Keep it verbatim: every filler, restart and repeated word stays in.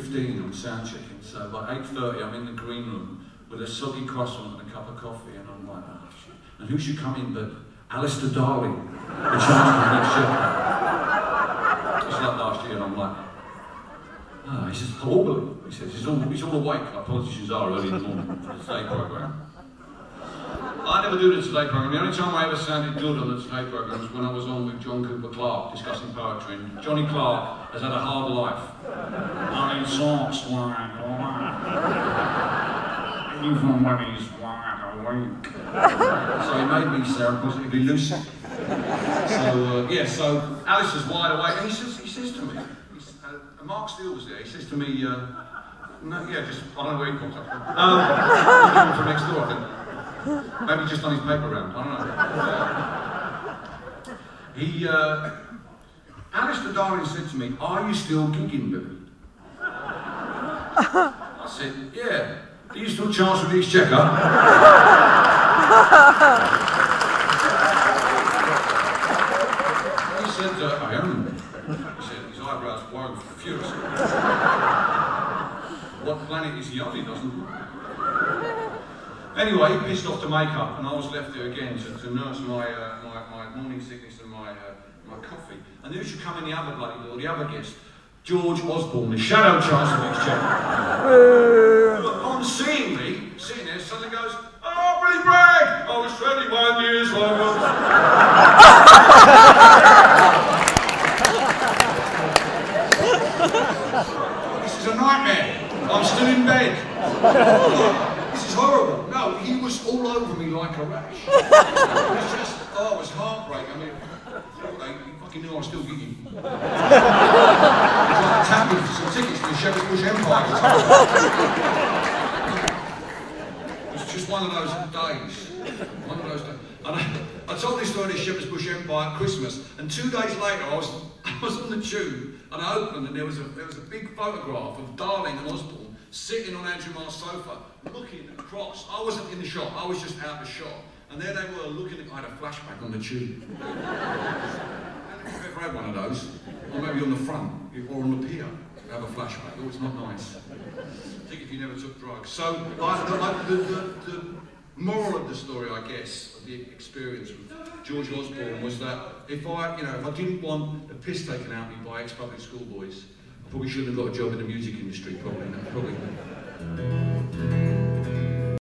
fifteen, I'm sound checking, so by eight thirty I'm in the green room with a soggy croissant and a cup of coffee, and I'm like, oh shit. And who should come in but Alistair Darling, the Chancellor next year. It's like last year, and I'm like, oh, he says, hello, he says, he's all, he's all awake, like politicians are early in the morning for the Today programme. I never do the Today programme. The only time I ever sounded good on the Today programme was when I was on with John Cooper Clarke discussing poetry. And Johnny Clarke has had a hard life. I'm in socks, wide awake. Even when he's wide awake. So he made me sound positively lucid. So, uh, yeah, so Alice is wide awake, and he says, he says to me, he's, uh, Mark Steele was there, he says to me, uh, no, yeah, just, I don't know where he comes up from. Um, from next door, I think. Maybe just on his paper round, I don't know. Uh, he, uh, Alistair Darling said to me, are you still gigging, Billy? I said, yeah. Are you still charged with the Exchequer? He said, uh, I am. He said, his eyebrows worried furiously. What planet is he on? He doesn't know. Anyway, he pissed off the makeup, and I was left there again to, to nurse my, uh, my my morning sickness and my uh, my coffee. And who should come in the other bloody door, the other guest? George Osborne, the Shadow Chancellor of the Exchequer. On seeing me, sitting there, suddenly goes, oh, Billy Bragg! I was twenty-one years old. This is a nightmare. I'm still in bed. This is horrible. No, he was all over me like a rash. It was just, oh, it was heartbreaking. I mean, they fucking knew I was still gigging. It was like tapping for some tickets to the Shepherd's Bush Empire. It was just one of those days. One of those days. And I, I told this story at Shepherd's Bush Empire at Christmas, and two days later I was I was on the tube, and I opened, and there was a there was a big photograph of Darling and Osborne sitting on Andrew Marr's sofa, looking across. I wasn't in the shot, I was just out the shot. And there they were looking at, I had a flashback on the tube. I've ever had one of those, or maybe on the front, or on the pier, you have a flashback. Oh, it's not nice. I think if you never took drugs. So, I, the, the, the, the moral of the story, I guess, of the experience with George Osborne was that if I, you know, if I didn't want the piss taken out of me by ex-public school boys, I probably shouldn't have got a job in the music industry, probably. No, probably.